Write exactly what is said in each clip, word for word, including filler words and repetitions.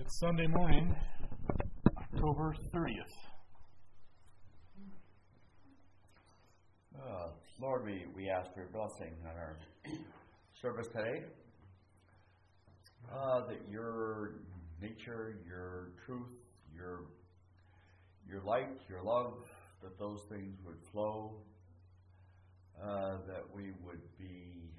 It's Sunday morning, October thirtieth. Uh, Lord, we, we ask for your blessing on our service today. Uh, that your nature, your truth, your your light, your love, that those things would flow, uh, that we would be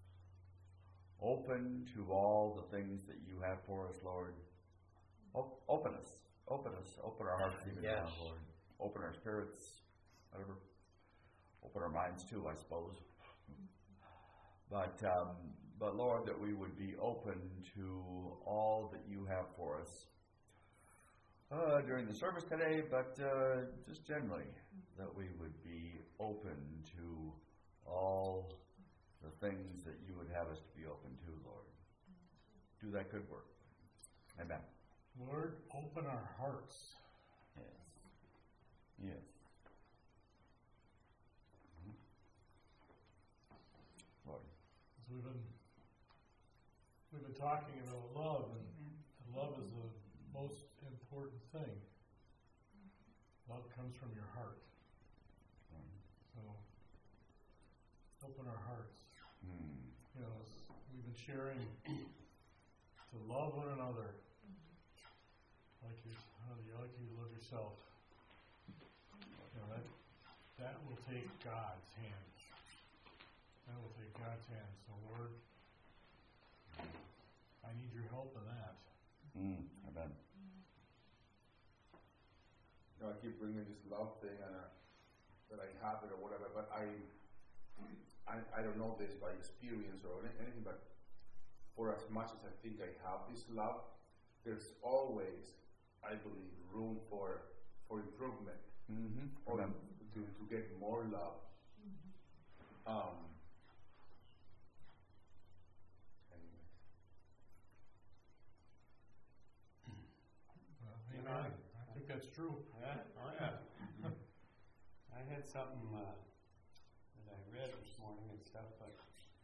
open to all the things that you have for us, Lord. O- open us, open us, open our hearts even yes. now, Lord. Open our spirits, whatever. Open our minds too, I suppose. But, um, but Lord, that we would be open to all that you have for us uh, during the service today, but uh, just generally, that we would be open to all the things that you would have us to be open to, Lord. Do that good work. Amen. Lord, open our hearts. Yes. Yes. Mm-hmm. Lord. So we've been we've been talking about love, and love is the most important thing. Love comes from your heart. So open our hearts. Mm. You know, we've been sharing to love one another like you, how you like you love yourself. You know, that that will take God's hand. That will take God's hand. So Lord, I need your help in that. Mm. Amen. You know, I keep bringing this love thing and uh, that I have it or whatever, but I. I, I don't know this by experience or anything, but for as much as I think I have this love, there's always, I believe, room for for improvement Mm-hmm. or to, to get more love. Mm-hmm. Um, anyway. Well, amen. I think that's true. Yeah, oh yeah. I had something uh, that I read this morning and stuff, but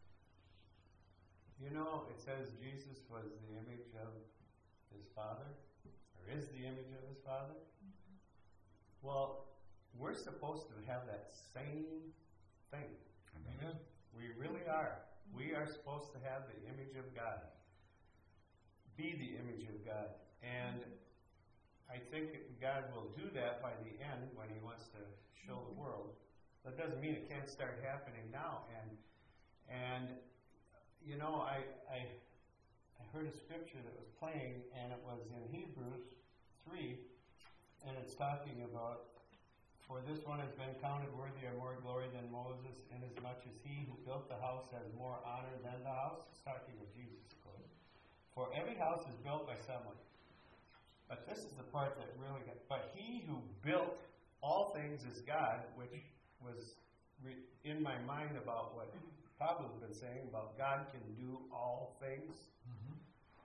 you know, it says Jesus was the image of his Father, or is the image of his Father. Mm-hmm. Well, we're supposed to have that same thing. Amen. We really are. We are supposed to have the image of God. Be the image of God. And I think God will do that by the end when he wants to show the world. That doesn't mean it can't start happening now. And and you know, I I I heard a scripture that was playing, and it was in Hebrews three, and it's talking about, for this one has been counted worthy of more glory than Moses, inasmuch as he who built the house has more honor than the house. It's talking of Jesus, of course. For every house is built by someone. But this is the part that really got, but he who built all things is God, which was re, in my mind about what Pablo's been saying about God can do all things. Mm-hmm.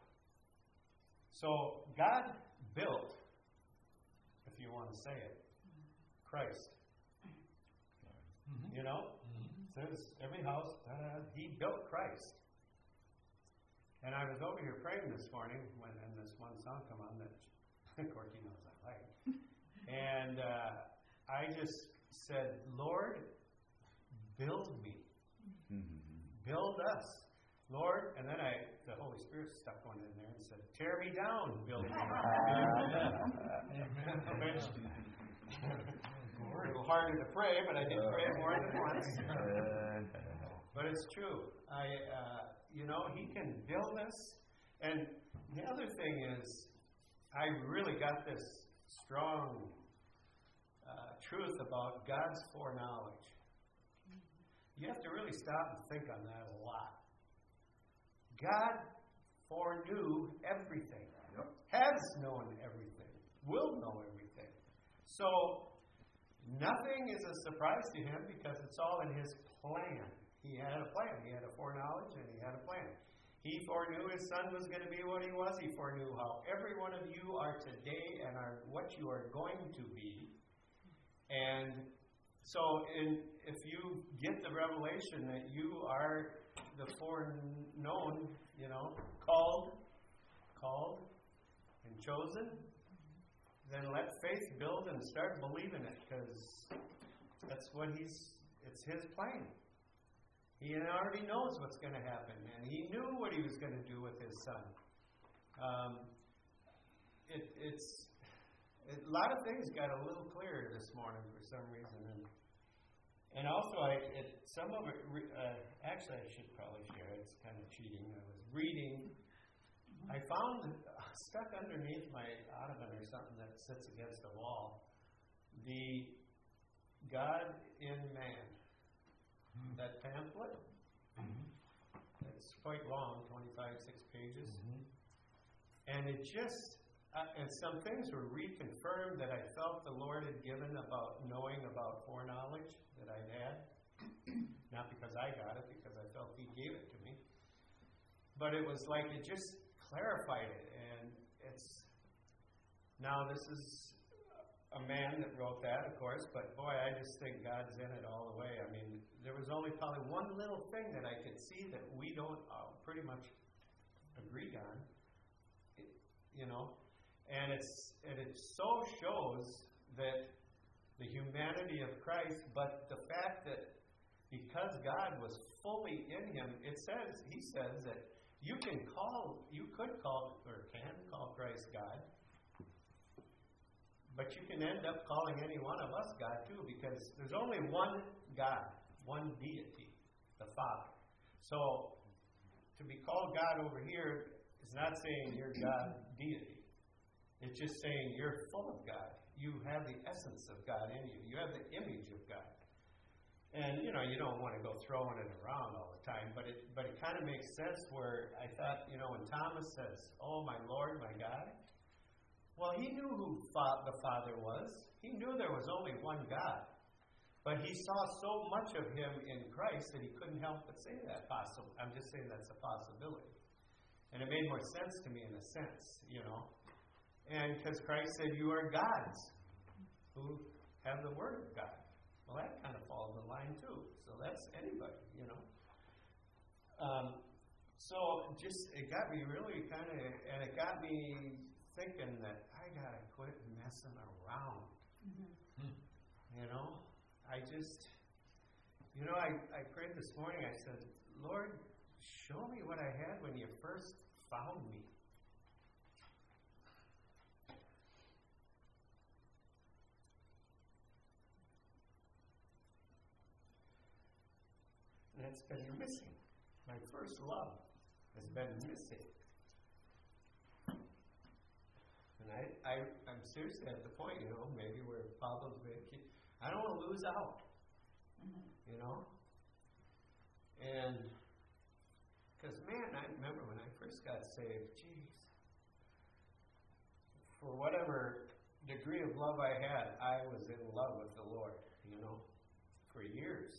So God built, if you want to say it, Christ. Mm-hmm. You know? Mm-hmm. It says every house, uh, he built Christ. And I was over here praying this morning when and this one song come on that Corky knows I like. And uh, I just said, Lord, build me. Mm-hmm. Build us. Lord, and then I, the Holy Spirit stuck one in there and said, tear me down, build me. Amen. A little harder to pray, but I did pray it more than once. But it's true. I, uh, you know, he can build us. And the other thing is, I really got this strong uh, truth about God's foreknowledge. You have to really stop and think on that a lot. God foreknew everything, Yep. has known everything, will know everything. So nothing is a surprise to him because it's all in his plan. He had a plan. He had a foreknowledge and he had a plan. He foreknew his son was going to be what he was. He foreknew how every one of you are today and are what you are going to be. And so in, if you get the revelation that you are the foreknown, you know, called, called, and chosen, then let faith build and start believing it, because that's what he's, it's his plan. He already knows what's going to happen, and he knew what he was going to do with his son. Um, it, it's it, a lot of things got a little clearer this morning for some reason, and and also I it, some of it. Uh, actually, I should probably share. It's kind of cheating. I was reading. I found uh, stuck underneath my ottoman or something that sits against the wall. The God in Man. Mm-hmm. That pamphlet. Mm-hmm. It's quite long, twenty-five, six pages. Mm-hmm. And it just, uh, and some things were reconfirmed that I felt the Lord had given about knowing about foreknowledge that I'd had. Not because I got it, because I felt He gave it to me. But it was like it just clarified it. And it's, now this is a man that wrote that, of course, but boy, I just think God's in it all the way. I mean, there was only probably one little thing that I could see that we don't uh, pretty much agree on, it, you know, and it's and it so shows that the humanity of Christ, but the fact that because God was fully in him, it says, he says that you can call, you could call, or can call Christ God, but you can end up calling any one of us God too, because there's only one God, one deity, the Father. So, to be called God over here is not saying you're God deity. It's just saying you're full of God. You have the essence of God in you. You have the image of God. And, you know, you don't want to go throwing it around all the time, but it but it kind of makes sense where I thought, you know, when Thomas says, "Oh, my Lord, my God," well, he knew who the Father was. He knew there was only one God. But he saw so much of him in Christ that he couldn't help but say that possible. I'm just saying that's a possibility. And it made more sense to me in a sense, you know. And because Christ said, you are gods who have the Word of God. Well, that kind of falls in line too. So that's anybody, you know. Um, so just, it got me really kind of, and it got me thinking that I got to quit messing around. Mm-hmm. You know? I just, you know, I, I prayed this morning. I said, Lord, show me what I had when you first found me. And it's been missing. My first love has been missing. And I, I, I'm seriously at the point, you know, maybe where Pablo's been keep, I don't want to lose out, mm-hmm. you know? And, because, man, I remember when I first got saved, geez, for whatever degree of love I had, I was in love with the Lord, you know, for years.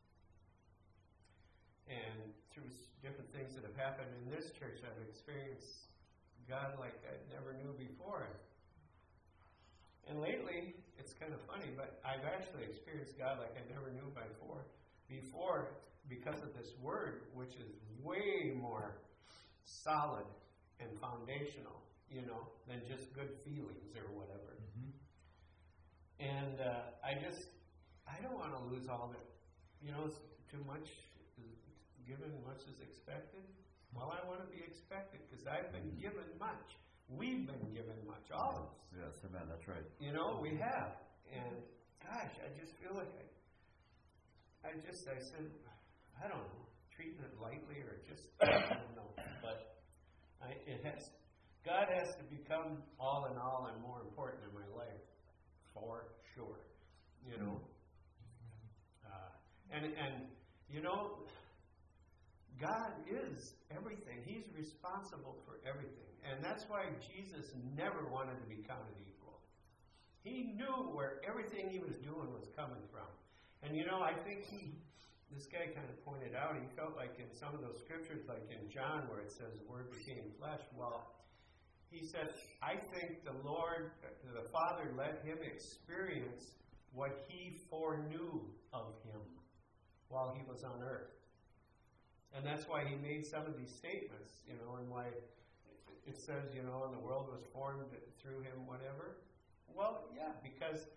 And through different things that have happened in this church, I've experienced God like I never knew before. And lately, it's kind of funny, but I've actually experienced God like I never knew before. Before, because of this Word, which is way more solid and foundational, you know, than just good feelings or whatever. Mm-hmm. And uh, I just, I don't want to lose all that. You know, it's too much is given, much is expected. Well, I want to be expected because I've been given much. We've been given much, all of us. Yes, amen, that's right. You know, we have. And, gosh, I just feel like I, I just, I said, I don't know, treating it lightly or just, I don't know. But I, it has, God has to become all in all and more important in my life, for sure. You know? Uh, and, and, you know, God is everything. He's responsible for everything. And that's why Jesus never wanted to be counted equal. He knew where everything he was doing was coming from. And you know, I think he, this guy kind of pointed out, he felt like in some of those scriptures, like in John where it says the Word became flesh, well, he said, I think the Lord, the Father let him experience what he foreknew of him while he was on earth. And that's why he made some of these statements, you know, and why it says, you know, and the world was formed through him, whatever. Well, yeah, because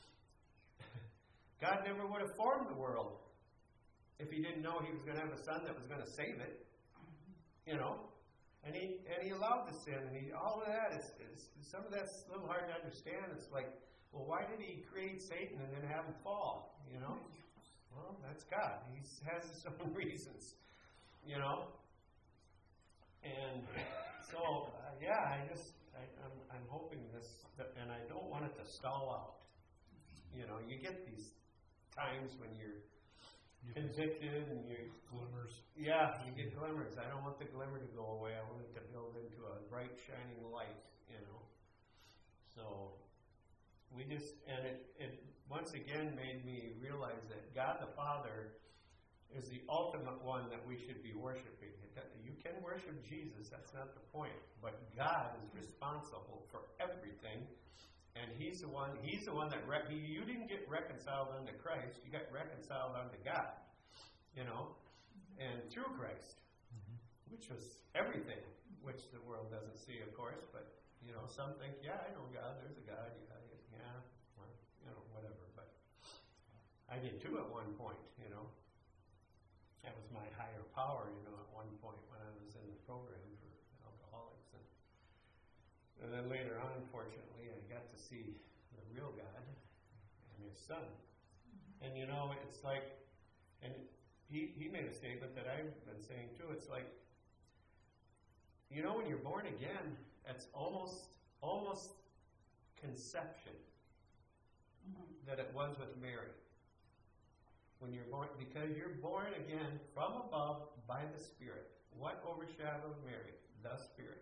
God never would have formed the world if he didn't know he was going to have a son that was going to save it. You know? And he and he allowed the sin, and he all of that is, is some of that's a little hard to understand. It's like, well, why did he create Satan and then have him fall? You know? Well, that's God. He has his own reasons. You know? And so, uh, yeah, I just, I, I'm, I'm hoping this, that, and I don't want it to stall out. You know, you get these times when you're You convicted and you glimmers. yeah, you get glimmers. I don't want the glimmer to go away. I want it to build into a bright, shining light, you know. So, we just, and it, it once again made me realize that God the Father is the ultimate one that we should be worshiping. You can worship Jesus, that's not the point. But God is responsible for everything. And He's the one, He's the one that, re- you didn't get reconciled unto Christ, you got reconciled unto God. You know? And through Christ. Mm-hmm. Which was everything, which the world doesn't see, of course, but, you know, some think, yeah, I know God, there's a God, yeah, yeah, well, you know, whatever, but I did too at one point, you know. That was my higher power, you know, at one point when I was in the program for alcoholics. And, and then later on, fortunately, I got to see the real God and His Son. And, you know, it's like, and he, he made a statement that I've been saying too, it's like, you know, when you're born again, it's almost, almost conception mm-hmm. that it was with Mary. When you're born, because you're born again from above by the Spirit. What overshadowed Mary? The Spirit.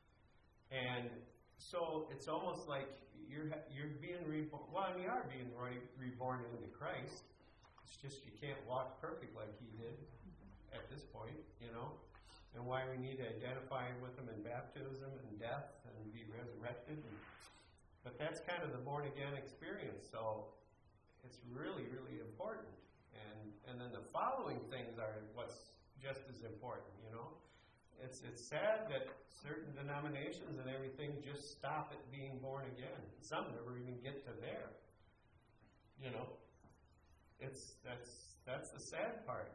And so it's almost like you're you're being reborn. Well, you are being re- reborn into Christ. It's just you can't walk perfect like He did at this point, you know. And why we need to identify with Him in baptism and death and be resurrected. And, but that's kind of the born again experience. So it's really, really important. And and then the following things are what's just as important, you know. It's it's sad that certain denominations and everything just stop at being born again. Some never even get to there. You know. It's that's that's the sad part.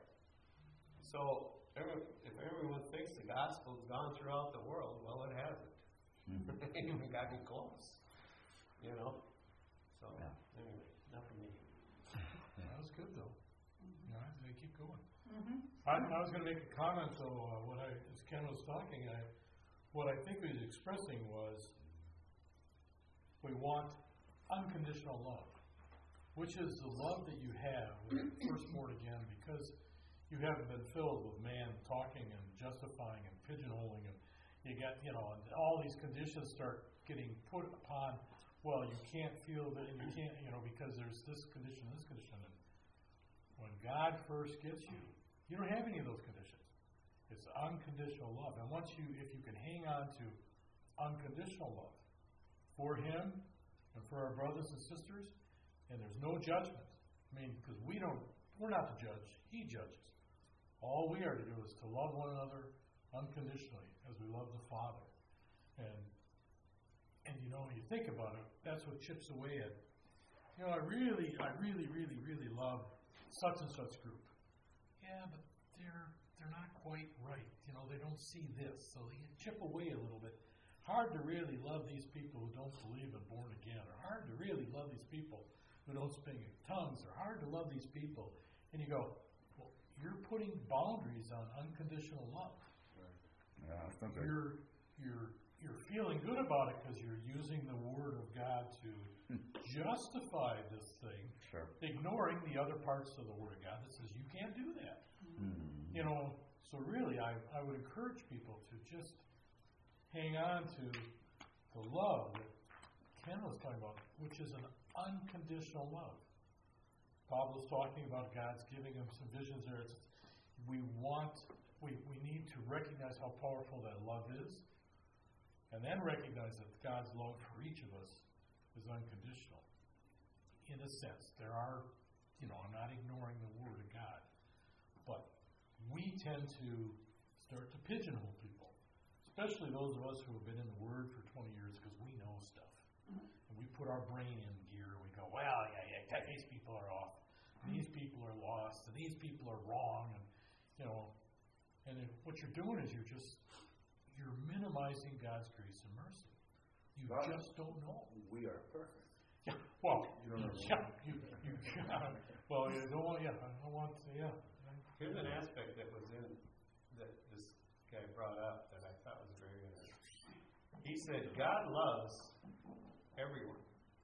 So every, if everyone thinks the gospel's gone throughout the world, well, it hasn't. Mm-hmm. It ain't even gotten close. You know. So yeah. Anyway, enough of me. That was good though. Yeah, they keep going. Mm-hmm. I, I was going to make a comment though. Uh, what I, as Ken was talking, I, what I think he was expressing was we want unconditional love, which is the love that you have when you're first born again, because you haven't been filled with man talking and justifying and pigeonholing, and you got, you know, and all these conditions start getting put upon. Well, you can't feel that, and you can't, you know, because there's this condition, this condition. And when God first gets you, you don't have any of those conditions. It's unconditional love. And once you, if you can hang on to unconditional love for Him and for our brothers and sisters, and there's no judgment. I mean, because we don't, we're not the judge. He judges. All we are to do is to love one another unconditionally as we love the Father. And, and you know, when you think about it, that's what chips away at, you know, I really, I really, really, really love such and such group. Yeah, but they're they're not quite right. You know, they don't see this. So you chip away a little bit. Hard to really love these people who don't believe in born again, or hard to really love these people who don't speak in tongues, or hard to love these people. And you go, well, you're putting boundaries on unconditional love. Yeah, that's not good. You're you're you're feeling good about it because you're using the Word of God to justify this thing, sure. ignoring the other parts of the Word of God that says you can't do that. Mm-hmm. You know, so really, I I would encourage people to just hang on to the love that Ken was talking about, which is an unconditional love. Pablo's talking about God's giving him some visions there. It's, we want, we, we need to recognize how powerful that love is, and then recognize that God's love for each of us is unconditional. In a sense, there are, you know, I'm not ignoring the Word of God, but we tend to start to pigeonhole people. especially those of us who have been in the Word for twenty years, because we know stuff. Mhm. And we put our brain in gear. We go, well, yeah, yeah, these people are off. These people are lost. And these people are wrong. And, you know, and if, what you're doing is you're just, you're minimizing God's grace and mercy. You God, just don't know. we are perfect. Yeah, well, You don't know. yeah, you, you, yeah, well, you don't want, yeah, I don't want to, yeah. Here's an aspect that was in, that this guy brought up that I thought was very interesting. He said, God loves everyone.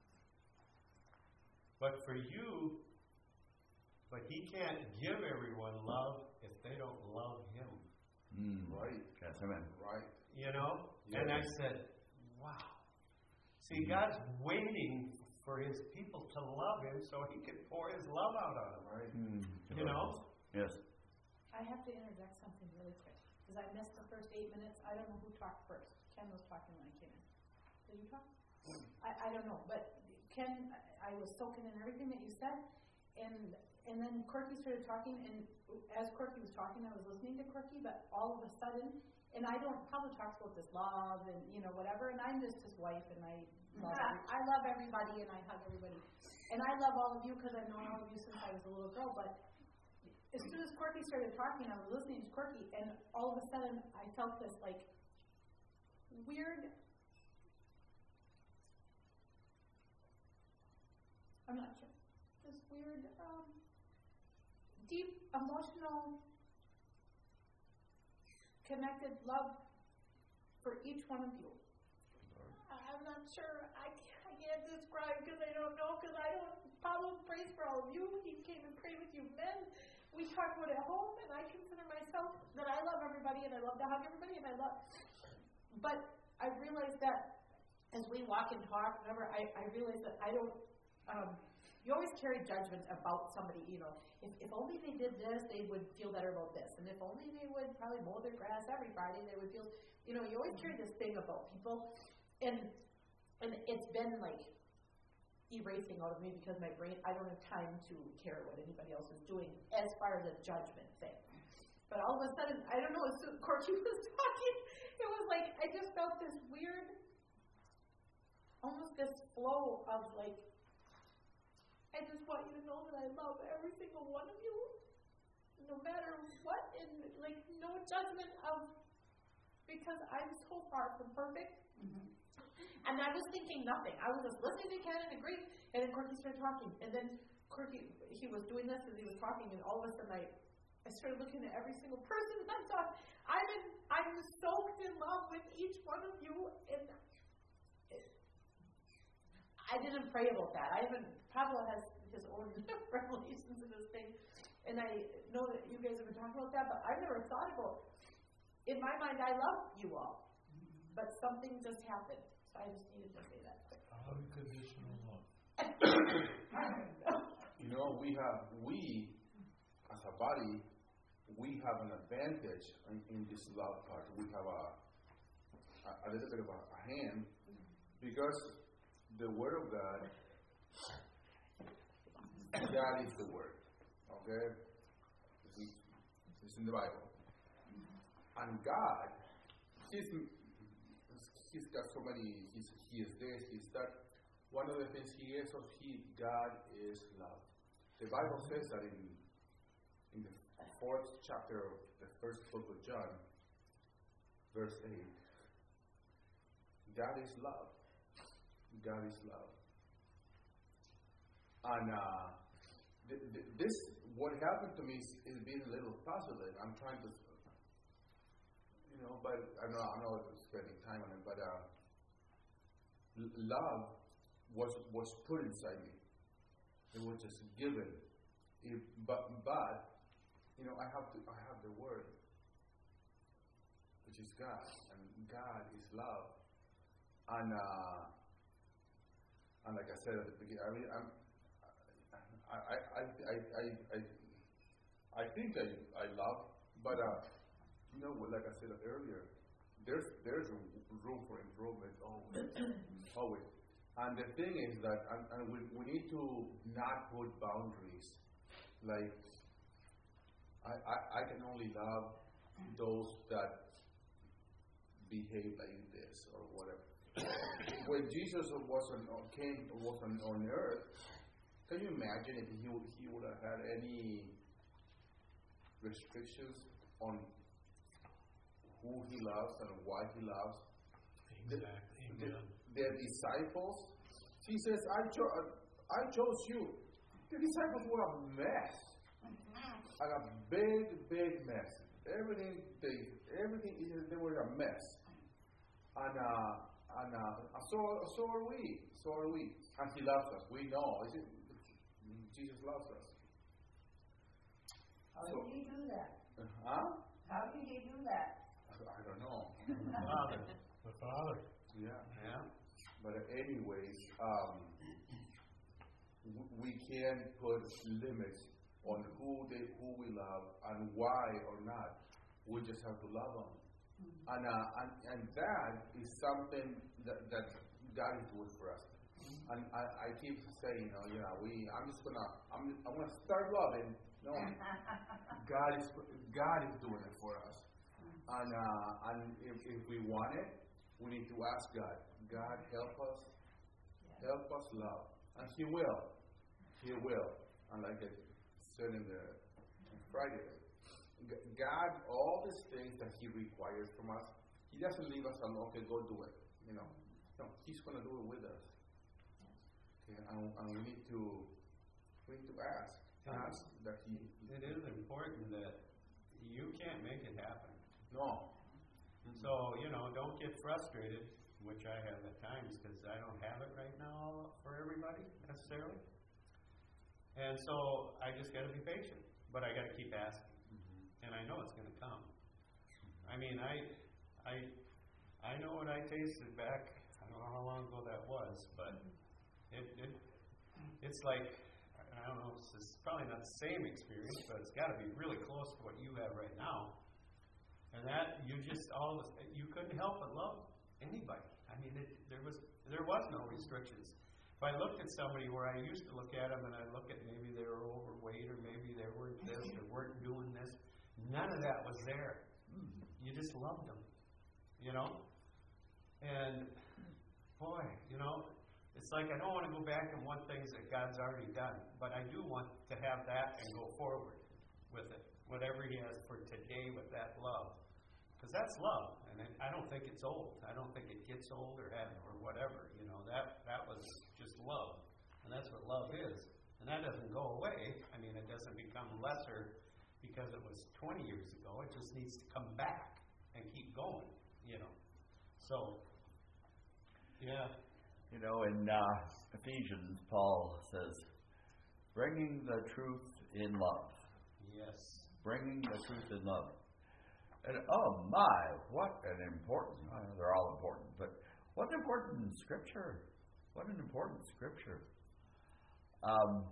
But for you, but He can't give everyone love if they don't love Him. Mm. Right. Yes, amen. Right. You know? Yes. And I said, wow. See, God's waiting for His people to love Him so He can pour His love out on them. Right. Mm. You know? Yes. I have to interject something really quick, because I missed the first eight minutes. I don't know who talked first. Ken was talking when I came in. Did you talk? I, I don't know, but Ken, I, I was soaking in everything that you said, and and then Corky started talking, and as Corky was talking, I was listening to Corky, but all of a sudden, and I don't, Pablo talks about this love and, you know, whatever, and I'm just his wife, and I love, every, I love everybody, and I hug everybody. And I love all of you, because I've known all of you since I was a little girl, but as soon as Corky started talking, I was listening to Corky, and all of a sudden, I felt this, like, weird, I'm not sure, this weird, um, deep, emotional, connected love for each one of you. I'm not sure, I can't, I can't describe, because I don't know, because I don't, Pablo prays for all of you, he came and prayed with you men, we talk about it at home, and I consider myself that I love everybody, and I love to hug everybody, and I love, but I realize that as we walk and talk, whatever, I, I realize that I don't, um, you always carry judgment about somebody, you know, if, if only they did this, they would feel better about this, and if only they would probably mow their grass every Friday, they would feel, you know, you always carry this thing about people, and, and it's been like erasing out of me, because my brain, I don't have time to care what anybody else is doing as far as a judgment thing. But all of a sudden, I don't know, as soon as Corky was talking, it was like, I just felt this weird, almost this flow of like, I just want you to know that I love every single one of you, no matter what, and like no judgment of, because I'm so far from perfect. Mm-hmm. And I was thinking nothing. I was just listening to Ken and agreeing, and then Corky started talking, and then Corky, he was doing this as he was talking, and all of a sudden I, I started looking at every single person, and I thought, I'm in, I'm soaked in love with each one of you, and it, I didn't pray about that. I haven't, Pablo has his own revelations in this thing, and I know that you guys have been talking about that, but I've never thought about, in my mind, I love you all, but something just happened, so I just needed to say that quick. Unconditional love. You know, we have, we, as a body, we have an advantage in, in this love part. We have a, a, a little bit of a, a hand, because the Word of God, God is the Word, okay? This is, this is in the Bible. And God, He's, He's got so many, he's, He is this, He's that. One of the things He is, of He, God is love. The Bible says that in, in the fourth chapter of the first book of John, verse eight, God is love. God is love. And uh, th- th- this, what happened to me is, is being a little puzzling. I'm trying to, you know, but I know I'm not spending time on it, but uh, l- love was was put inside me. It was just given. It, but but you know, I have to I have the Word, which is God, and God is love. And uh, and like I said at the beginning, I mean, I'm, I I I I I I, I think I I love, but uh, you know, like I said earlier, there's there's room for improvement always, always. And the thing is that, and, and we we need to not put boundaries. Like, I I, I can only love those that behave like this or whatever. When Jesus was on, came was on, on earth, can you imagine if he would, he would have had any restrictions on who he loves and why he loves? Exactly. The, the, their disciples, he says, I, cho- I chose you. The disciples were a mess. And a big, big mess. Everything they, everything they were a mess. And uh, and uh, so so are we. So are we. And he loves us. We know. Is it, Jesus loves us. How So- did he do that? Huh? How did he do that? I don't know. Father. The Father. Yeah. Yeah. But anyways, um, w- we can put limits on who they, who we love and why or not. We just have to love them, and uh, and and that is something that, that God is doing for us. And I, I keep saying, you know, you know, we I'm just gonna I'm I'm gonna start loving. No, God is God is doing it for us, and uh, and if, if we want it, we need to ask God. God, help us, help us love, and He will, He will. And like I said in the Friday, G- God, all these things that He requires from us, He doesn't leave us alone. Okay, go do it. You know, no, He's going to do it with us. Okay, and, and we need to, we need to ask, ask that He. It is important that you can't make it happen. No. And so, you know, don't get frustrated, which I have at times because I don't have it right now for everybody necessarily. And so I just got to be patient, but I got to keep asking, Mm-hmm. and I know it's going to come. I mean, I, I, I know what I tasted back. I don't know how long ago that was, but it, it, it's like I don't know. It's, it's probably not the same experience, but it's got to be really close to what you have right now. And that you just all of a- you couldn't help but love anybody. I mean, it, there was there was no restrictions. If I looked at somebody where I used to look at them and I look at maybe they were overweight or maybe they weren't this or weren't doing this, none of that was there. You just loved them, you know. And boy, you know, it's like I don't want to go back and want things that God's already done, but I do want to have that and go forward with it, whatever He has for today with that love. Because that's love, and it, I don't think it's old. I don't think it gets old or have, or whatever. You know, that that was just love, and that's what love is. And that doesn't go away. I mean, it doesn't become lesser because it was twenty years ago. It just needs to come back and keep going. You know, so yeah. You know, in uh, Ephesians, Paul says, bringing the truth in love. Yes. Bringing the truth in love. And oh my, what an important, uh, they're all important, but what an important scripture. What an important scripture. Um,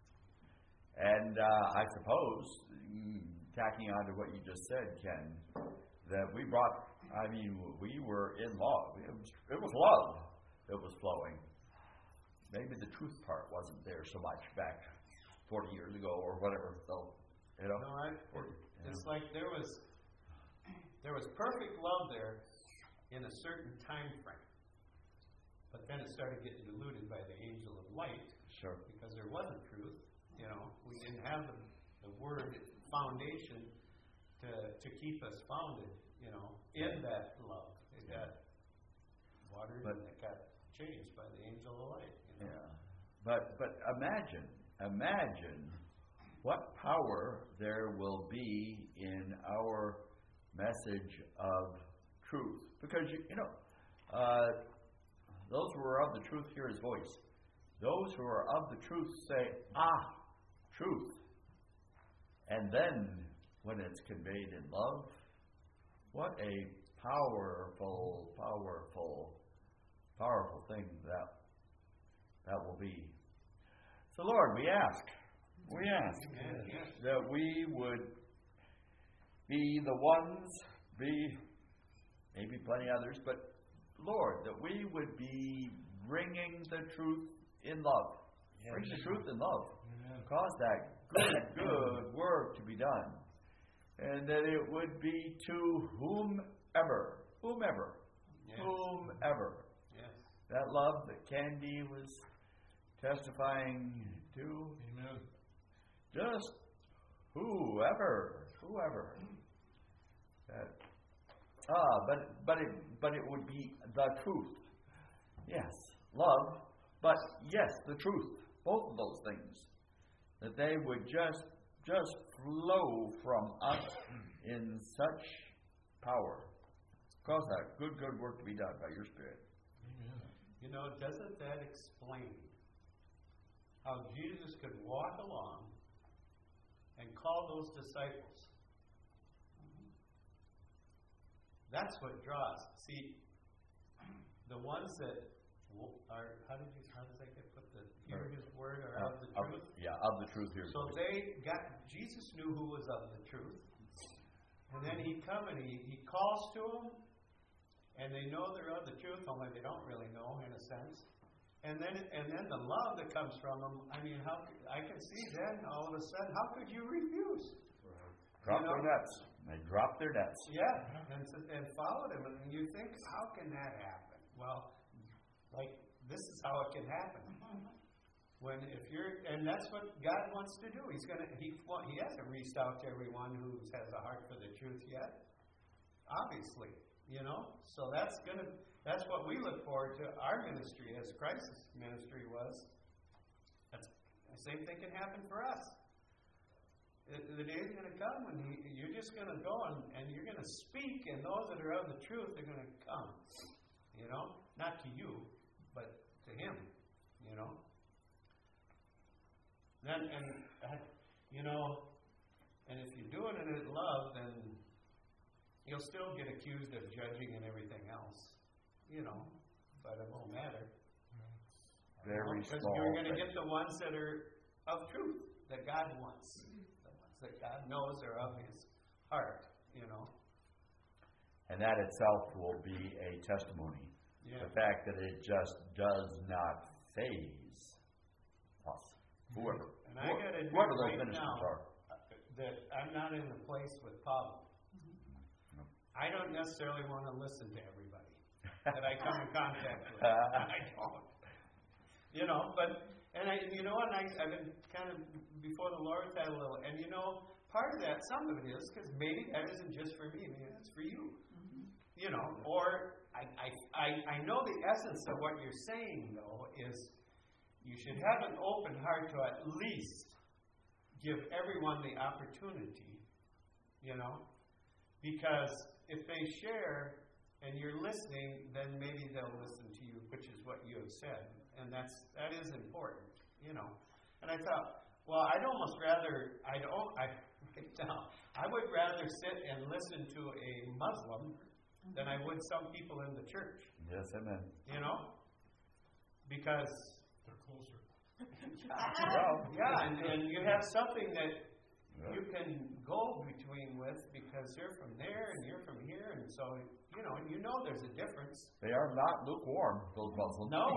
and uh, I suppose, mm, tacking on to what you just said, Ken, that we brought, I mean, we were in love. It was, it was love that was flowing. Maybe the truth part wasn't there so much back forty years ago or whatever. So, you know, No, I, forty, it's yeah. like there was there was perfect love there in a certain time frame. But then it started getting diluted by the angel of light Sure. because there wasn't truth. You know, we didn't have the, the word foundation to to keep us founded, you know, in that love. It got watered But- and it got changed by the angel of light. You know? Yeah. But but imagine, imagine what power there will be in our message of truth. Because you, you know, uh, those who are of the truth hear His voice. Those who are of the truth say, "Ah, truth." And then when it's conveyed in love, what a powerful, powerful, powerful thing that that will be. So, Lord, we ask, we ask Amen. Yes. that we would be the ones, be maybe plenty others, but Lord, that we would be bringing the truth in love. Bring the truth in love. Amen. Cause that good, good work to be done. And that it would be to whomever whomever, Yeah. whomever. Yes. That love that Candy was testifying to, Amen. just whoever, whoever. That, ah, but but it but it would be the truth. Yes, love, but yes, the truth. Both of those things. That they would just just flow from us in such power. Cause that good, good work to be done by your Spirit. Amen. You know, doesn't that explain how Jesus could walk along and call those disciples? That's what draws. See, the ones that are, how did you, how does that get put? The hear His word or of the Of- truth? yeah, of the truth here. So they got, Jesus knew who was of the truth. And then He'd come and He, he calls to them, and they know they're of the truth, only they don't really know, in a sense. And then, and then the love that comes from them. I mean, how I can see then all of a sudden, how could you refuse? Drop you their know? nets. They drop their nets. Yeah, and and followed Him, and you think, how can that happen? Well, like this is how it can happen. When if you're, and that's what God wants to do. He's gonna, He He hasn't reached out to everyone who has a heart for the truth yet. Obviously. You know, so that's gonna that's what we look forward to our ministry as Christ's ministry was. That's the same thing can happen for us. The, the day is gonna come when he, you're just gonna go and, and you're gonna speak, and those that are of the truth are gonna come. You know, not to you, but to Him. You know. Then and uh, you know, and if you're doing it in love, then you'll still get accused of judging and everything else, you know, but it won't matter. Very Because small. you're going to things. get the ones that are of truth, that God wants, the ones that God knows are of His heart, you know. And that itself will be a testimony. Yeah. The fact that it just does not phase us, whoever, And I got to admit whoever those right ministers now are. that I'm not in the place with Pablo. I don't necessarily want to listen to everybody that I come in contact with. I don't. You know, but, and I, you know, and I, I've been kind of, before the Lord's had a little, and you know, part of that, some of it is, because maybe that isn't just for me, maybe that's for you. Mm-hmm. You know, or I, I, I, I know the essence of what you're saying, though, is you should have an open heart to at least give everyone the opportunity, you know, because if they share and you're listening, then maybe they'll listen to you, which is what you have said. And that's that is important, you know. And I thought, well, I'd almost rather I don't I now I would rather sit and listen to a Muslim than I would some people in the church. Yes, amen. You know? Because They're closer. Well, yeah, and, and you have something that yeah. you can go between with because they're from there and you're from here, and so you know, and you know there's a difference. They are not lukewarm, those Muslims. No.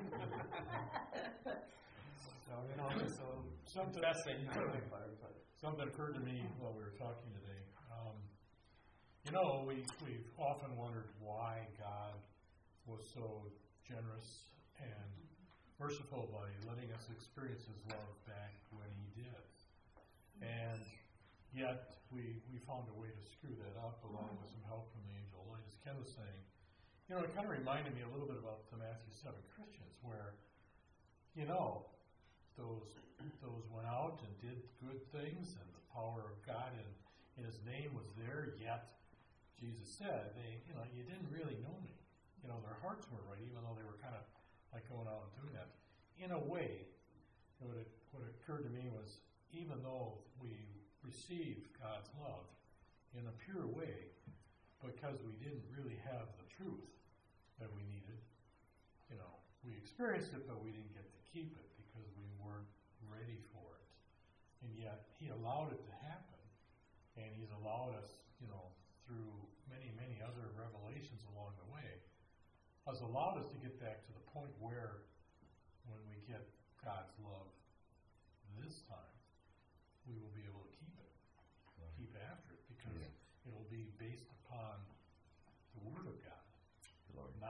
So you know, so Something, confessing on my part, but something occurred to me while we were talking today. Um, you know, we, we've often wondered why God was so generous and merciful by letting us experience His love back when He did. And yet, we, we found a way to screw that up along with some help from the angel of light, as Ken was saying. You know, it kind of reminded me a little bit about the Matthew seven Christians, where, you know, those those went out and did good things, and the power of God in, in His name was there, yet Jesus said, they, you know, you didn't really know me. You know, their hearts were right, even though they were kind of like going out and doing that. In a way, what, it, what occurred to me was, even though we received God's love in a pure way, because we didn't really have the truth that we needed, you know, we experienced it, but we didn't get to keep it because we weren't ready for it. And yet, He allowed it to happen, and He's allowed us, you know, through many, many other revelations along the way, has allowed us to get back to the point where, when we get God's love this time, we will be able to keep it, keep after it, because Yeah. it'll be based upon the Word of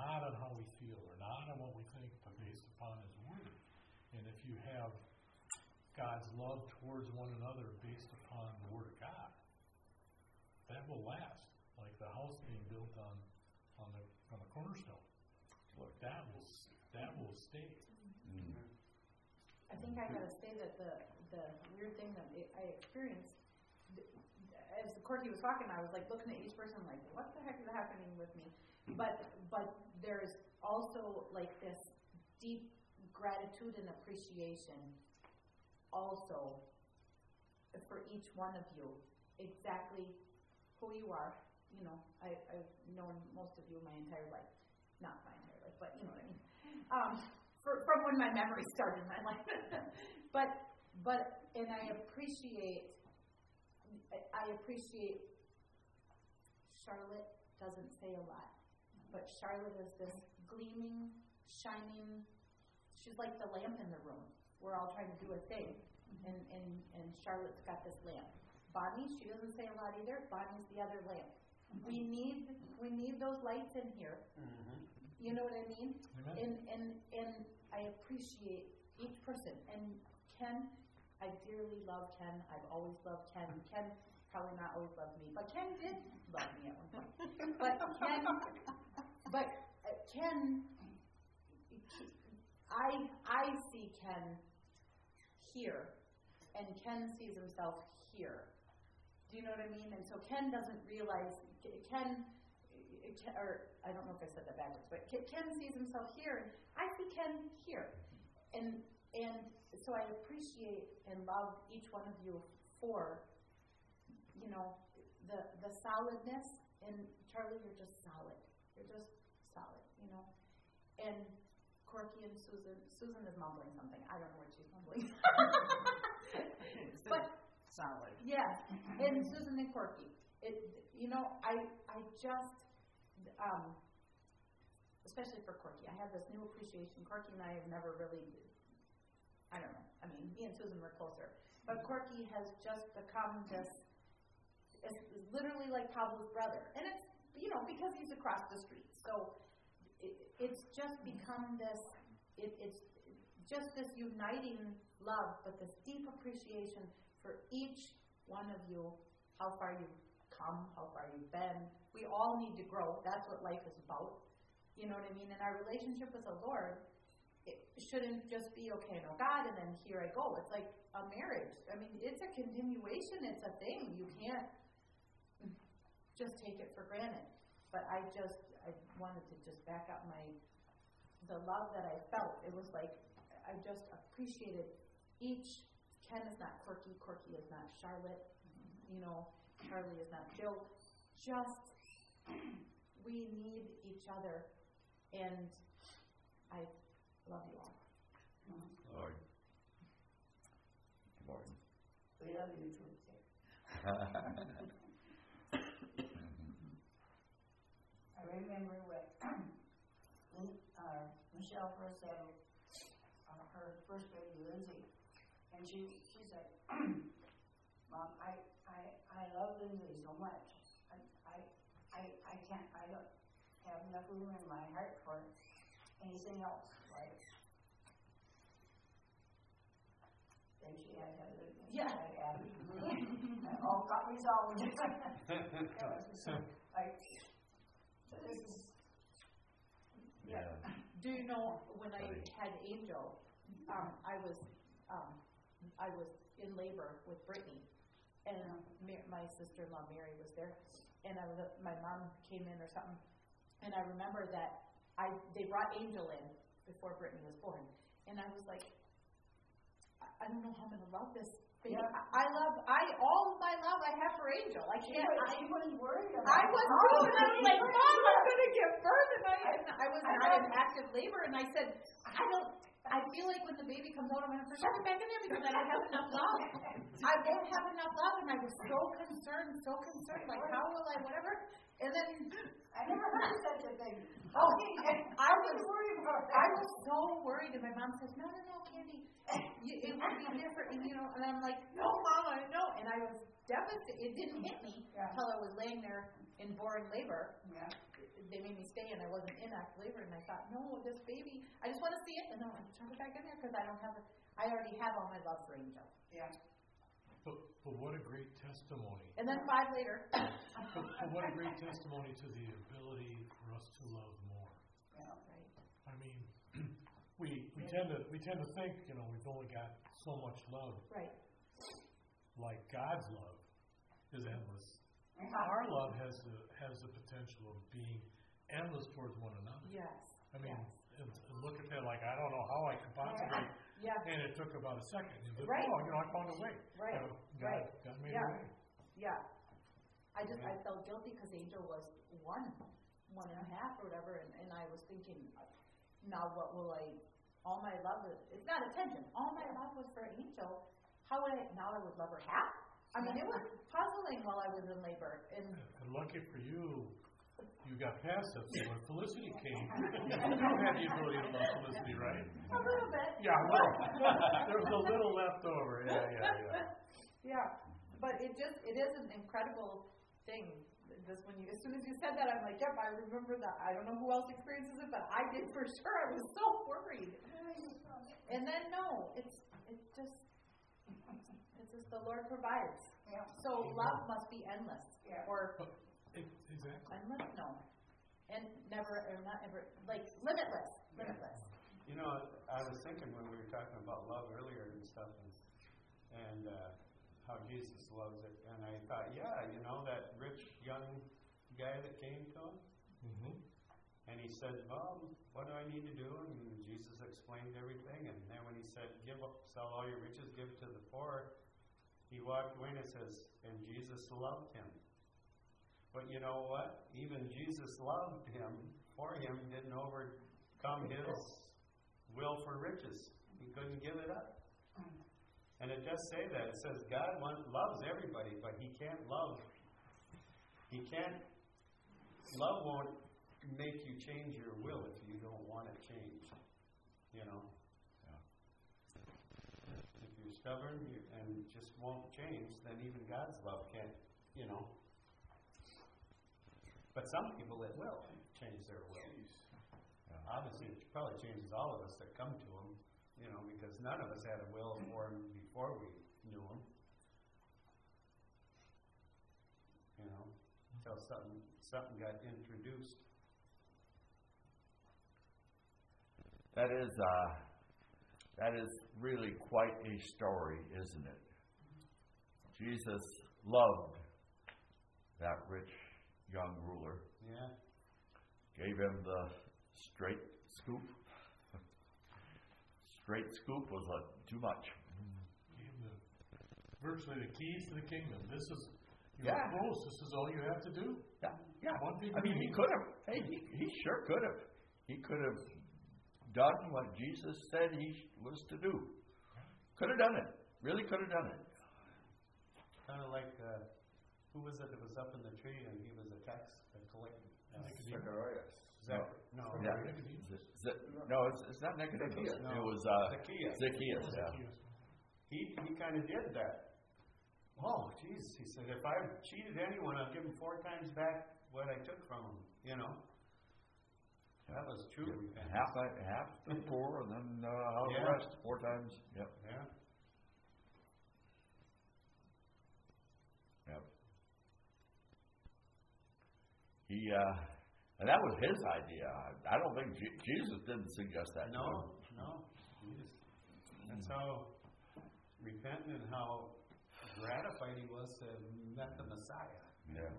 not on how we feel or not on what we think, but based upon His Word. And if you have God's love towards one another based upon the Word of God, that will last. Like the house being built on on the on the cornerstone. That will that will stay. Mm. I think I gotta say that the the weird thing that I experienced, as Corky was talking, I was like looking at each person like, what the heck is happening with me? But but there's also like this deep gratitude and appreciation also for each one of you, exactly who you are. You know, I, I've known most of you my entire life. Not my entire life, but you know what I mean. Um, for, from when my memory started in my life. but, but, and I appreciate, I appreciate Charlotte doesn't say a lot, but Charlotte is this gleaming, shining, she's like the lamp in the room. We're all trying to do a thing, and, and, and Charlotte's got this lamp. Bonnie, she doesn't say a lot either. Bonnie's the other lamp. We need we need those lights in here. Mm-hmm. You know what I mean? Amen. And and and I appreciate each person. And Ken, I dearly love Ken. I've always loved Ken. Ken probably not always loved me, but Ken did love me at one point. But Ken, but uh, Ken, I I see Ken here, and Ken sees himself here. Do you know what I mean? And so Ken doesn't realize, Ken, or I don't know if I said that backwards, but Ken sees himself here, and I see Ken here. And and so I appreciate and love each one of you for, you know, the the solidness. And Charlie, you're just solid. You're just solid, you know. And Corky and Susan, Susan is mumbling something. I don't know what she's mumbling. But solid. yeah, and Susan and Corky. It, you know, I I just, um, especially for Corky, I have this new appreciation. Corky and I have never really, I don't know. I mean, me and Susan were closer, but Corky has just become this. It's literally like Pablo's brother, and it's you know because he's across the street. So it, it's just become this. It, it's just this uniting love, but this deep appreciation for each one of you, how far you've come, how far you've been. We all need to grow. That's what life is about. You know what I mean? And our relationship with the Lord, it shouldn't just be, okay, no God, and then here I go. It's like a marriage. I mean, it's a continuation. It's a thing. You can't just take it for granted. But I just, I wanted to just back up my, the love that I felt. It was like, I just appreciated each. Ken is not Corky, Corky is not Charlotte, you know, Charlie is not Jill. Just, we need each other, and I love you all. Lord. Lord. We love you too. I remember when uh, Michelle first had uh, her first baby, Lindsay. And she, she said, Mom, I, I, I love Lindsay so much. I, I, I, I can't, I don't have enough room in my heart for anything else, right? Then she had Heather. Yeah. Had Abby. And all got resolved. That was just like, this is, Yeah. Do you know when I Funny. had Angel, um, I was um, I was in labor with Brittany, and Ma- my sister-in-law Mary was there, and I was my mom came in or something, and I remember that I they brought Angel in before Brittany was born, and I was like, I, I don't know how I'm going to love this baby. Yeah. I, I love I all of my love I have for Angel. I she, can't. was, I, she wasn't worried about I it. was Oh, too, and I was like, really? Mom, I'm going to give birth, and I, and I was I not in know. active labor, and I said, I don't, I feel like when the baby comes out, I'm going to shove it back in there because I don't have enough love. I don't have enough love, and I was so concerned, so concerned, like, how will I, whatever, and then, I never heard of such a thing. oh, I was, worried about I was was so worried, and my mom says, no, no, no, Candy, you, it would be different, and you know, and I'm like, no, Mama, no, and I was devastated. It didn't hit me Yeah. until I was laying there in boring labor. Yeah. They made me stay, and I wasn't in active labor, and I thought, no, this baby, I just want to see it, and then I turn it back in there because I don't have it. I already have all my love for Angel. Yeah. But, but what a great testimony. And then five later. But, but what a great testimony to the ability for us to love more. Yeah. Right. I mean, we we tend to we tend to think, you know, we've only got so much love. Right. Like God's love is endless. Yeah. Our love has the has the potential of being endless towards one another. Yes. I mean, Yes. and, and look at that like I don't know how I could possibly. Yeah. And it took about a second. And Right. Oh, you know, I found a way. Right. You know, God, Right. God made Yeah. a way. Yeah. I just, I felt guilty because Angel was one, one and a half or whatever, and, and I was thinking, now what will I, all my love, is, it's not attention, all my love was for Angel. How would I, now I would love her half? I mean, it was puzzling while I was in labor. And And lucky for you, you got past it. So when Felicity came, you had the ability to love Felicity, right? a little bit. Yeah, a little. There was a little left over. Yeah, yeah, yeah. Yeah. But it just, it is an incredible thing. This when you, as soon as you said that, I'm like, yep, I remember that. I don't know who else experiences it, but I did for sure. I was so worried. And then no, it's it's just it's just the Lord provides. Yeah. So love must be endless, Yeah. or It, exactly. endless, no, and never, or not ever, like limitless, limitless. You know, I was thinking when we were talking about love earlier and stuff, and, and uh, how Jesus loves it, and I thought, yeah, you know, that rich young guy that came to him, Mm-hmm. and he said, well, what do I need to do? And Jesus explained everything, and then when he said, give up, sell all your riches, give to the poor, he walked away and it says, and Jesus loved him. But you know what? Even Jesus loved him, for him, didn't overcome his will for riches. He couldn't give it up. And it does say that. It says God wants, loves everybody, but he can't love. He can't, love won't make you change your will if you don't want it changed. You know? Yeah. If you're stubborn you, and just won't change, then even God's love can't, you know. But some people it will change their will. Yeah. Obviously, it probably changes all of us that come to him, you know, because none of us had a will for him before we knew him. You know, until something something got introduced. That is uh, that is really quite a story, isn't it? Jesus loved that rich young ruler. Yeah. Gave him the straight scoop. Straight scoop was uh, too much. Gave him the, virtually the keys to the kingdom. This is you're Yeah. close. This is all you have to do. Yeah, yeah. One big I mean, he thing. could have. Hey, he, he sure could have. He could have done what Jesus said he was to do. Could have done it. Really could have done it. Kind of like, uh, who was it that was up in the tree and he was a tax collector? Uh, Zacharias. Zach- no. Yeah. Nicodemus. Z- Z- no, it's, it's not Nicodemus. Zacchaeus. No. It was uh, Zacchaeus. Zacchaeus. Yeah. He he kind of did that. Oh, jeez, he said, if I cheated anyone, I'll give him four times back what I took from him. You know, that was true repentance. Half, half the poor, and then uh, how Yeah. the rest four times. Yep. Yeah. Yep. He uh, and that was his idea. I don't think Je- Jesus didn't suggest that. to him. No, no. Jeez. That's how repentant and how gratified he was to have met the Messiah. Yeah.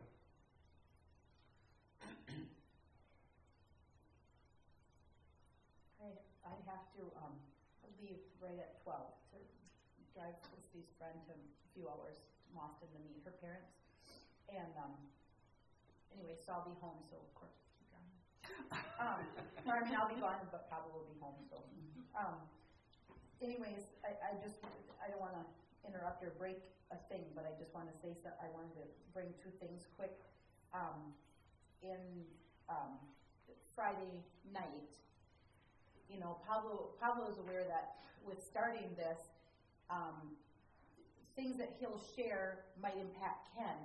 I, I have to um, leave right at twelve to drive Christy's friend to a few hours to Boston to meet her parents. And um, anyway, so I'll be home, so of course keep going. Um, or, I mean, I'll be gone, but Pablo will be home. So, um, anyways, I, I just I don't want to interrupt or break a thing, but I just want to say so. I wanted to bring two things quick. Um, in um, Friday night, you know, Pablo, Pablo is aware that with starting this, um, things that he'll share might impact Ken,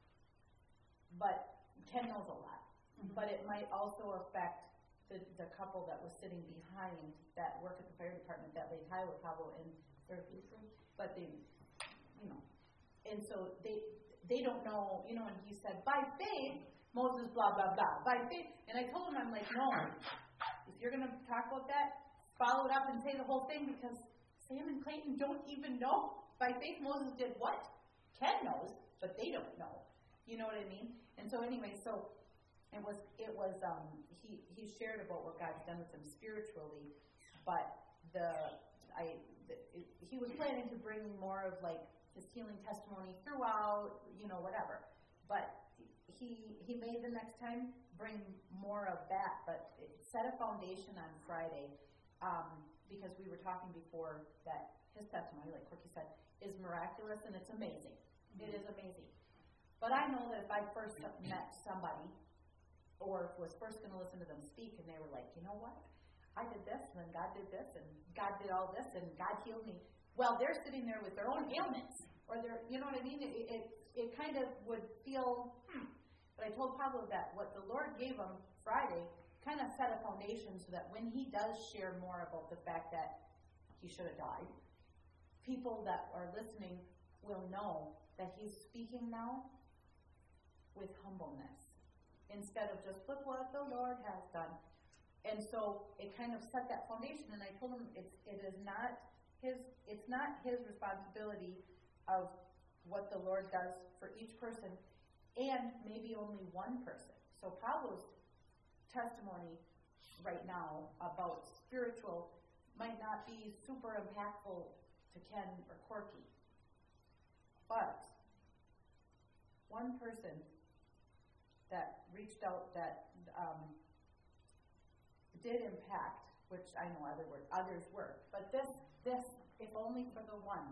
but Ken knows a lot. Mm-hmm. But it might also affect the, the couple that was sitting behind that work at the fire department that laid high with Pablo and their but they, you know, and so they they don't know, you know, when he said, by faith, Moses, blah, blah, blah, by faith. And I told him, I'm like, no, if you're going to talk about that, follow it up and say the whole thing, because Sam and Clayton don't even know. By faith, Moses did what? Ken knows, but they don't know. You know what I mean? And so anyway, so it was, it was, um, he, he shared about what God's done with him spiritually, but the, I, the, it, he was planning to bring more of like his healing testimony throughout, you know, whatever. But he, he may the next time bring more of that, but it set a foundation on Friday, um, because we were talking before that his testimony, like Corky said, is miraculous and it's amazing. Mm-hmm. It is amazing. But I know that if I first met somebody or was first going to listen to them speak and they were like, you know what, I did this and then God did this and God did all this and God healed me. Well, they're sitting there with their own ailments or they're, you know what I mean? It, it, it kind of would feel, hmm. But I told Pablo that what the Lord gave him Friday kind of set a foundation so that when he does share more about the fact that he should have died, people that are listening will know that he's speaking now with humbleness instead of just look what the Lord has done. And so it kind of set that foundation. And I told him it's it is not his it's not his responsibility of what the Lord does for each person, and maybe only one person. So Pablo's testimony right now about spiritual might not be super impactful to Ken or Corky, but one person that reached out that um, did impact, which I know other word, others were, but this, this, if only for the one.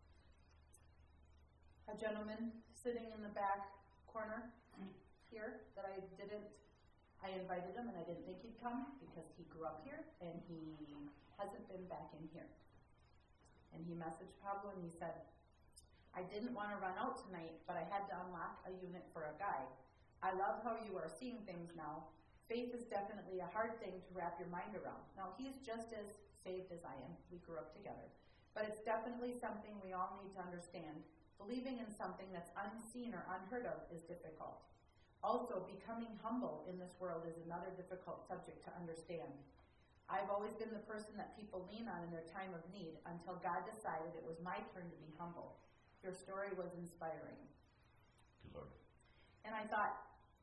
A gentleman sitting in the back corner here that I didn't, I invited him and I didn't think he'd come because he grew up here and he hasn't been back in here. And he messaged Pablo and he said, I didn't want to run out tonight, but I had to unlock a unit for a guy. I love how you are seeing things now. Faith is definitely a hard thing to wrap your mind around. Now, he's just as saved as I am. We grew up together. But it's definitely something we all need to understand. Believing in something that's unseen or unheard of is difficult. Also, becoming humble in this world is another difficult subject to understand. I've always been the person that people lean on in their time of need until God decided it was my turn to be humble. Your story was inspiring. Good Lord. And I thought,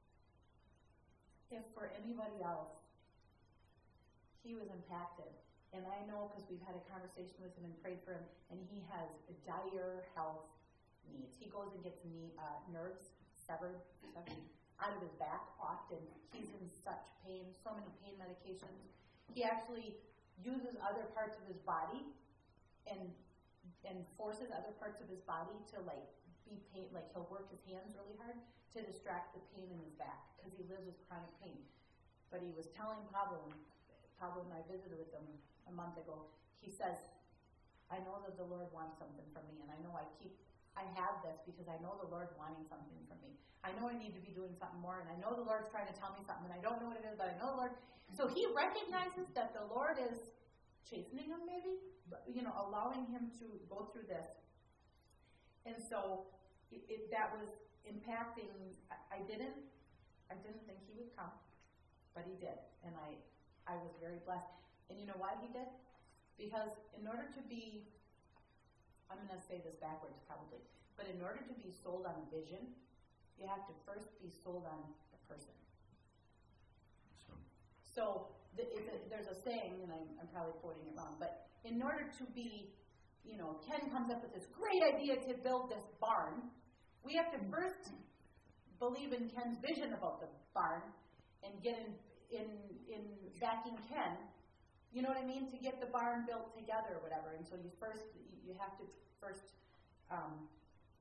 if for anybody else, he was impacted. And I know because we've had a conversation with him and prayed for him, and he has dire health needs. He goes and gets knee, uh, nerves severed, severed out of his back often. He's in such pain, so many pain medications. He actually uses other parts of his body and and forces other parts of his body to like be pain, like he'll work his hands really hard to distract the pain in his back because he lives with chronic pain. But he was telling Pablo, Pablo and I visited with him a month ago, he says, I know that the Lord wants something from me, and I know I keep, I have this because I know the Lord's wanting something from me. I know I need to be doing something more, and I know the Lord's trying to tell me something, and I don't know what it is, but I know the Lord. So he recognizes that the Lord is chastening him maybe, but, you know, allowing him to go through this. And so it, it, that was impacting, I, I didn't, I didn't think he would come, but he did, and I, I was very blessed. And you know why he did? Because in order to be, I'm going to say this backwards probably, but in order to be sold on a vision, you have to first be sold on the person. So, so the, it's a, there's a saying, and I'm, I'm probably quoting it wrong, but in order to be, you know, Ken comes up with this great idea to build this barn, we have to first believe in Ken's vision about the barn and get in, in, in backing Ken. You know what I mean? To get the barn built together or whatever. And so you first, you have to first um,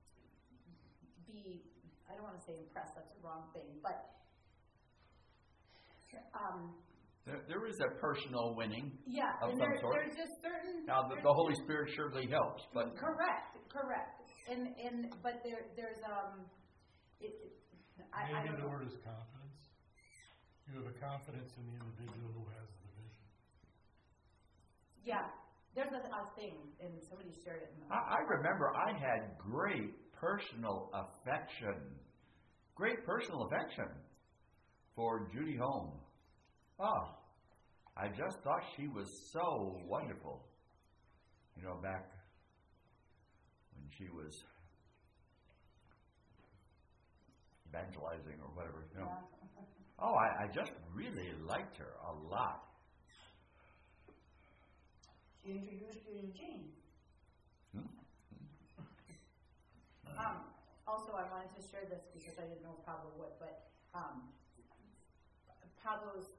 be, I don't want to say impressed, that's the wrong thing, but um, There, there is a personal winning. Yeah, Of and some there, sort. there's just certain. Now, the, there's the Holy Spirit surely helps, but Correct, correct. And, and, but there, there's, um, it, it, I, I Maybe don't the know. word is confidence. You have a confidence in the individual who has the vision. Yeah, there's a, a thing, and somebody shared it in the. I, I remember I had great personal affection, great personal affection for Judy Holm. Oh, I just thought she was so wonderful. You know, back when she was evangelizing or whatever. You know. Oh, I, I just really liked her a lot. She introduced you to Gene. Hmm? Um, also, I wanted to share this because I didn't know Pablo would, but um, Pablo's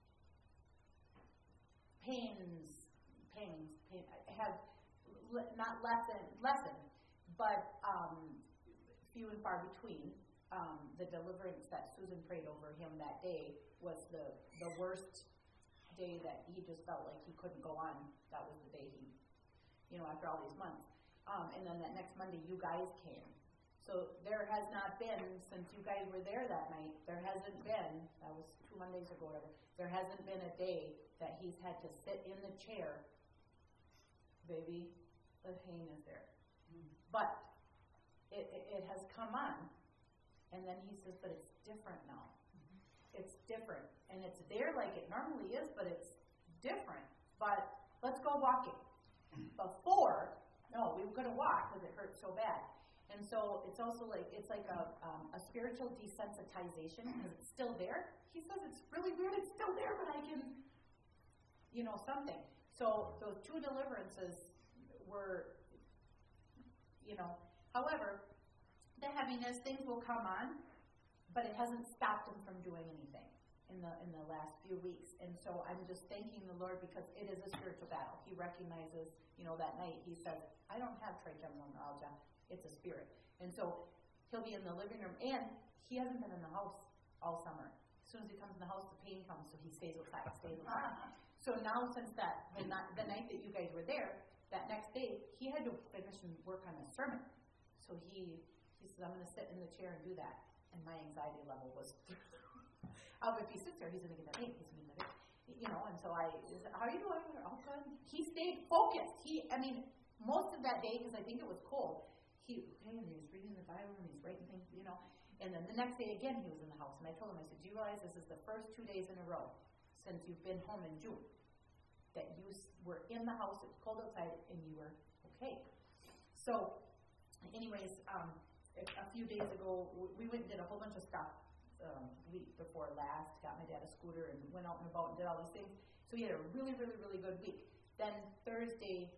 pains, pains, pain, have le- not lessen, lessened, but um, few and far between. Um, the deliverance that Susan prayed over him that day was the, the worst day that he just felt like he couldn't go on. That was the day he, you know, after all these months. Um, and then that next Monday, you guys came. So there has not been, since you guys were there that night, there hasn't been, that was two Mondays ago, whatever, there hasn't been a day that he's had to sit in the chair. Baby, the pain is there. Mm. But it, it, it has come on. And then he says, but it's different now. Mm-hmm. It's different. And it's there like it normally is, but it's different. But let's go walking. Before, no, we were going to walk because it hurt so bad. And so it's also like, it's like a, um, a spiritual desensitization because it's still there. He says it's really weird, it's still there, but I can, you know, something. So those two deliverances were, you know, however, the heaviness, things will come on, but it hasn't stopped him from doing anything in the in the last few weeks. And so I'm just thanking the Lord because it is a spiritual battle. He recognizes, you know, that night he says, I don't have trigeminal neuralgia, it's a spirit. And so he'll be in the living room, and he hasn't been in the house all summer. As soon as he comes in the house, the pain comes, so he stays outside, stays outside. So now since that the, night, the night that you guys were there, that next day, he had to finish and work on a sermon. So he He says, I'm going to sit in the chair and do that. And my anxiety level was oh, if he sits there, he's going to get that ache. He's going to get that ache. You know, and so I said, how are you doing? Oh, good. He stayed focused. He, I mean, most of that day, because I think it was cold, he, okay, and he was reading the Bible and he's writing things, you know. And then the next day, again, he was in the house. And I told him, I said, do you realize this is the first two days in a row since you've been home in June that you were in the house, it was cold outside, and you were okay. So, anyways, um, a few days ago, we went and did a whole bunch of stuff um, week before last, got my dad a scooter and went out and about and did all these things. So he had a really, really, really good week. Then Thursday,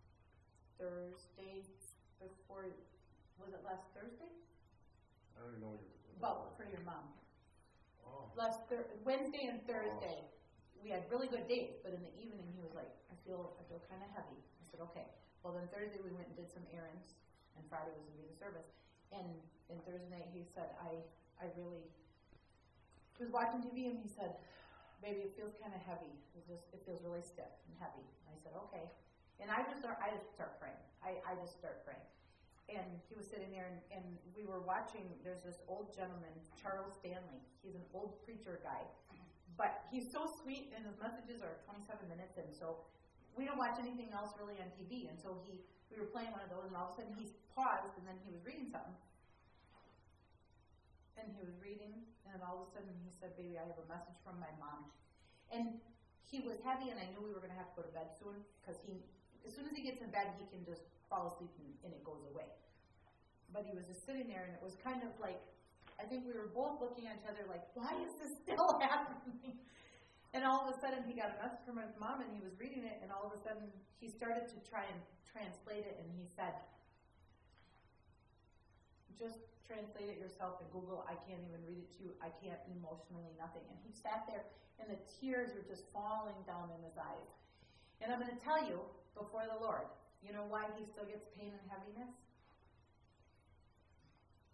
Thursday before, was it last Thursday? I don't even know what you're Well, for your mom. Oh. Last thir- Wednesday and Thursday, we had really good days, but in the evening he was like, I feel, I feel kind of heavy. I said, okay. Well, then Thursday we went and did some errands, and Friday was going to be the service. And, and Thursday night he said, I, I really was watching T V and he said, baby, it feels kind of heavy. It just, it feels really stiff and heavy. And I said, okay. And I just start, I just start praying. I, I just start praying. And he was sitting there and, and we were watching, there's this old gentleman, Charles Stanley. He's an old preacher guy. But he's so sweet and his messages are twenty-seven minutes, and so we don't watch anything else really on T V. And so he, we were playing one of those, and all of a sudden he paused, and then he was reading something. And he was reading, and all of a sudden he said, baby, I have a message from my mom. And he was heavy, and I knew we were going to have to go to bed soon, because he, as soon as he gets in bed, he can just fall asleep, and, and it goes away. But he was just sitting there, and it was kind of like, I think we were both looking at each other like, why is this still happening? And all of a sudden he got a message from his mom, and he was reading it, and all of a sudden he started to try and translate it, and he said, just translate it yourself in Google. I can't even read it to you. I can't emotionally, nothing. And he sat there, and the tears were just falling down in his eyes. And I'm going to tell you, before the Lord, you know why he still gets pain and heaviness?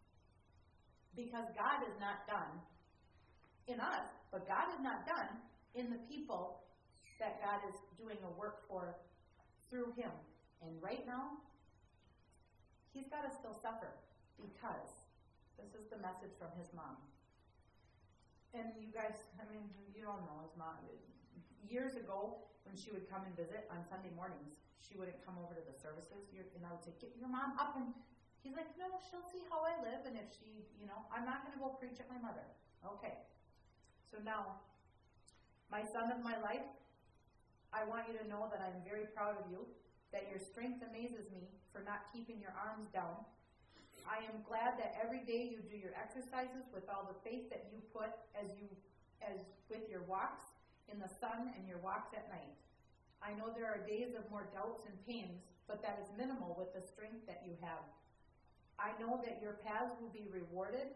Because God is not done in us, but God is not done in the people that God is doing a work for through him. And right now, he's got to still suffer because this is the message from his mom. And you guys, I mean, you don't know his mom. Years ago, when she would come and visit on Sunday mornings, she wouldn't come over to the services. And I would say, get your mom up. And he's like, no, she'll see how I live. And if she, you know, I'm not going to go preach at my mother. Okay. So now, my son of my life, I want you to know that I'm very proud of you, that your strength amazes me for not keeping your arms down. I am glad that every day you do your exercises with all the faith that you put as you, as with your walks in the sun and your walks at night. I know there are days of more doubts and pains, but that is minimal with the strength that you have. I know that your paths will be rewarded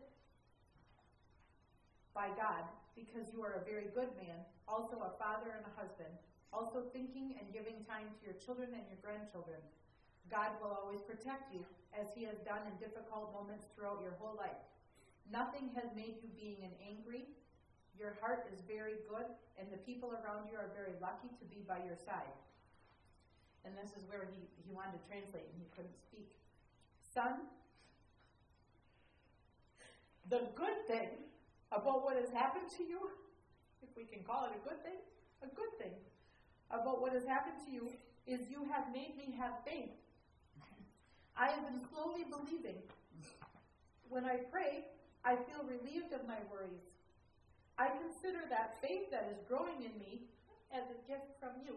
by God because you are a very good man, also a father and a husband, also thinking and giving time to your children and your grandchildren. God will always protect you, as he has done in difficult moments throughout your whole life. Nothing has made you being an angry. Your heart is very good, and the people around you are very lucky to be by your side. And this is where he, he wanted to translate, and he couldn't speak. Son, the good thing about what has happened to you, if we can call it a good thing, a good thing about what has happened to you is you have made me have faith. I have been slowly believing. When I pray, I feel relieved of my worries. I consider that faith that is growing in me as a gift from you.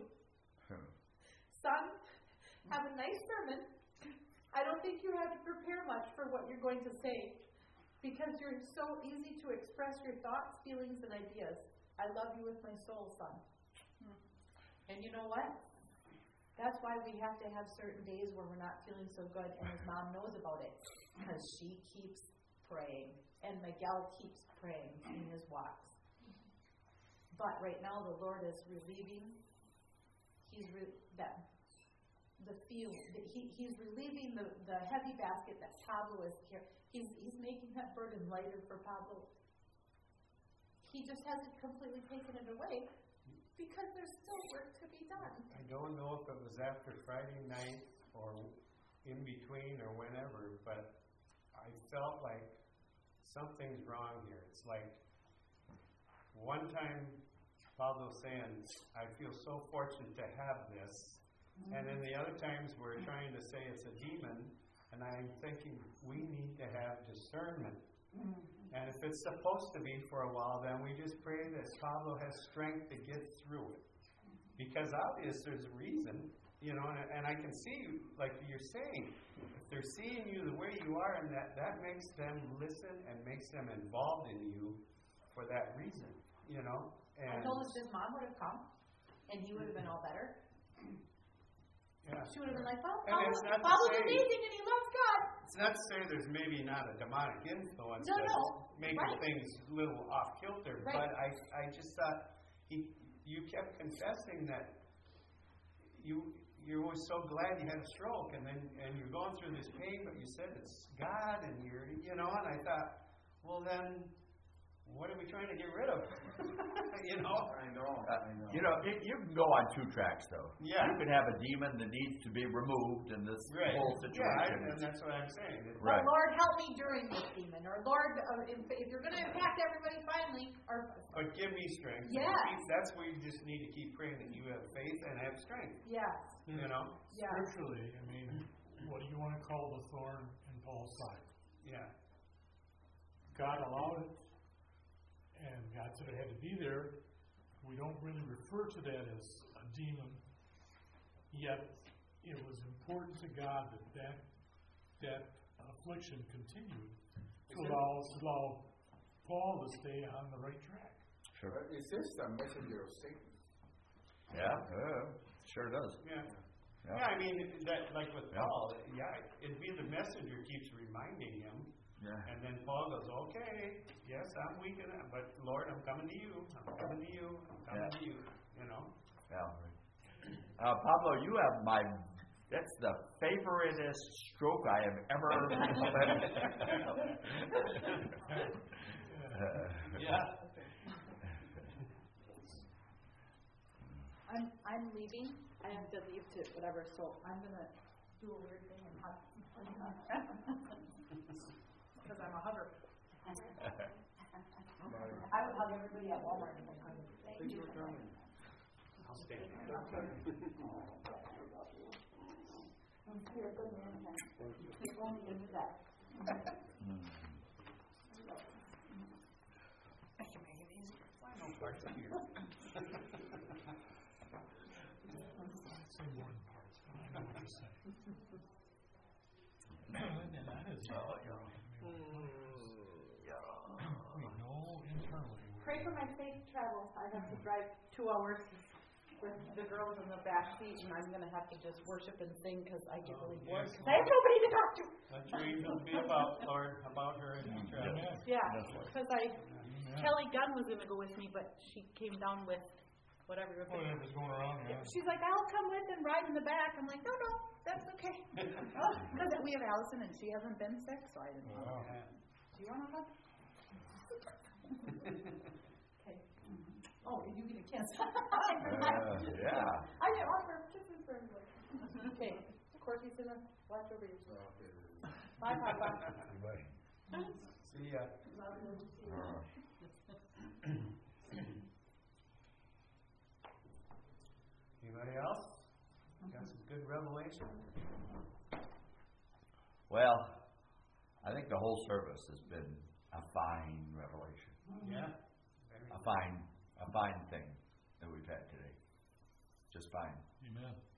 Son, have a nice sermon. I don't think you have to prepare much for what you're going to say because you're so easy to express your thoughts, feelings, and ideas. I love you with my soul, son. And you know what? That's why we have to have certain days where we're not feeling so good, and his mom knows about it because she keeps praying, and Miguel keeps praying in his walks. But right now, the Lord is relieving. He's re- that the feel. The, he, he's relieving the, the heavy basket that Pablo is here. He's he's making that burden lighter for Pablo. He just hasn't completely taken it away. Because there's still work to be done. I don't know if it was after Friday night or in between or whenever, but I felt like something's wrong here. It's like one time Pablo saying, I feel so fortunate to have this. Mm-hmm. And then the other times we're trying to say it's a demon, and I'm thinking we need to have discernment. Mm-hmm. And if it's supposed to be for a while, then we just pray that Pablo has strength to get through it. Because obviously there's a reason, you know, and, and I can see, like you're saying, if they're seeing you the way you are, and that, that makes them listen and makes them involved in you for that reason, you know. And I told him his mom would have come, and he would have been all better. Yeah. She would have been like, well, Pablo's amazing and he loves God. It's not to say there's maybe not a demonic influence no, that's no. making right. things a little off kilter, right. but I I just thought he you kept confessing that you you were so glad you had a stroke, and then and you're going through this pain, but you said it's God, and you're you know, and I thought, well then, what are we trying to get rid of? you know? I know. Uh, I know. you know, it, you can go on two tracks, though. Yeah. You can have a demon that needs to be removed in this right. whole Yeah, situation. I, and that's what I'm saying. It, Right. But Lord, help me during this demon. Or Lord, uh, if, if you're going to impact everybody finally, or But give me strength. Yes. That's where you just need to keep praying that you have faith and have strength. yes, You know? yes. Scripturally, I mean, what do you want to call the thorn in Paul's side? Yeah. God allowed it, and God said it had to be there. We don't really refer to that as a demon, yet it was important to God that that, that affliction continued to allow, to allow Paul to stay on the right track. Sure. But is this a messenger of Satan? Yeah, uh, sure does. Yeah. Yeah. Yeah, I mean, that like with Yeah. Paul, yeah, it'd be the messenger keeps reminding him, Yeah. and then Paul goes, okay, yes, I'm weak in that, but Lord, I'm coming to you, I'm coming to you, I'm coming Yeah. to you, you know? Yeah. Uh, Pablo, you have my, that's the favoriteest stroke I have ever Yeah. I'm, I'm leaving. I have to leave to whatever, so I'm gonna do a weird thing and hug. Because I'm a hugger. I would hug everybody at Walmart if I could. Thank you for coming. I'll stand. You're a good man, Ken. You're only good with that. I can make it easier. Final parts of here. Say more than parts, but I know what you're saying. And that is, uh, you know, I mean, we know internally. we're- Pray for my safe travels. I have to drive two hours with the girls in the back seat, and I'm gonna have to just worship and sing because I get really bored. Yes. 'Cause I have nobody to talk to. Let your angels be about, Lord, about her and her travels. Amen. Yeah, That's right. because I, Amen. Kelly Gunn was gonna go with me, but she came down with whatever. you're thinking. Whatever's going around, yeah. She's like, I'll come with and ride in the back. I'm like, no, no, that's okay. Because we have Allison and she hasn't been sick, so I didn't know. Wow. Do you want to hug? Okay. Oh, you get a kiss. Uh, yeah. I didn't offer kisses for everybody. Okay. Corky's gonna watch over you. Okay. Bye, Papa. See ya. Uh, Anybody else? Got some good revelation? Well, I think the whole service has been a fine revelation, Yeah. Very a fine, a fine thing that we've had today. Just fine. Amen.